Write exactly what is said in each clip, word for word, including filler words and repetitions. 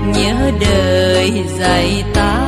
nhớ đời dạy ta.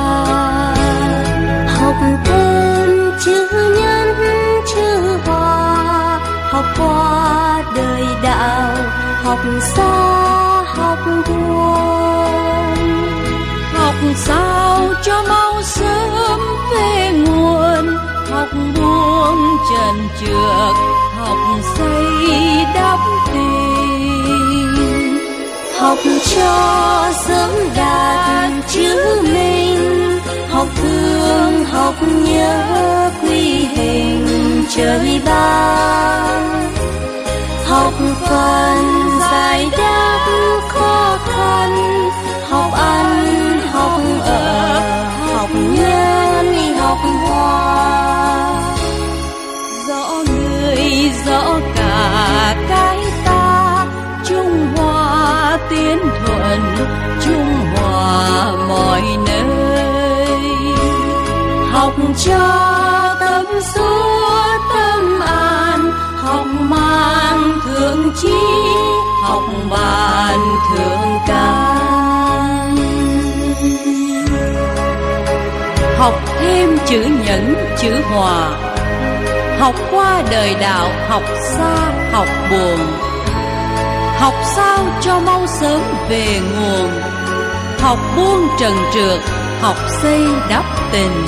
Học thêm chữ nhân chữ hòa, học qua đời đạo, học xa học buồn. Học sao cho mau sớm về nguồn, học buông trần trượt, học xây đắp tình. Học cho sớm đạt chữ minh, học thương học nhớ quy hình trời ban. Học phần giải đáp khó khăn, học ăn học ở, học nhân học hòa. Rõ người rõ cả cái ta, trung hòa tiến thuận, trung hòa mọi nơi. Học cho tâm suốt tâm an, học mang thượng chí, học bàn thượng can. Học thêm chữ nhẫn chữ hòa, học qua đời đạo, học xa học buồn. Học sao cho mau sớm về nguồn, học buông trần trượt, học xây đắp tình.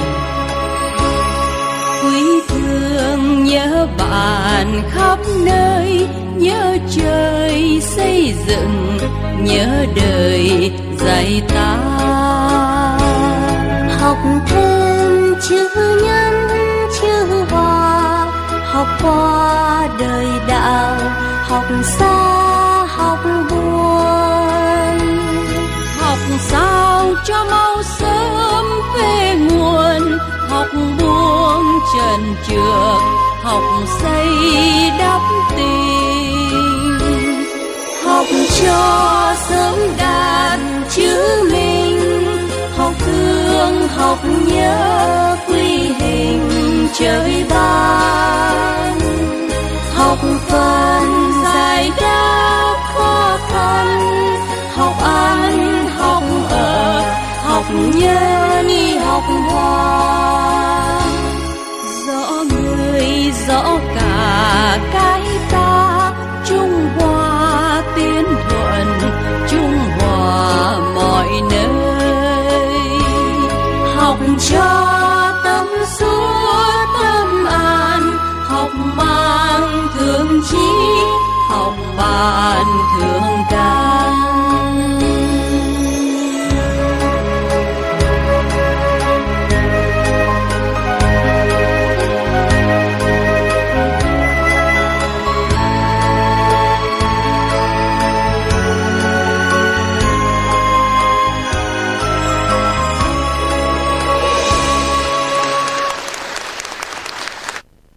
Quý thương nhớ bạn khắp nơi, nhớ trời xây dựng, nhớ đời dạy ta. Học thêm chữ nhân chữ hòa, học qua đời đạo, học xa học buồn. Học sao cho mau sớm về nguồn, học buông trần trượt, học xây đắp tình. Học cho sớm đạt chữ minh, học thương học nhớ quy hình trời ban. Học phần giải đáp khó khăn, học ăn học ở, học nhớ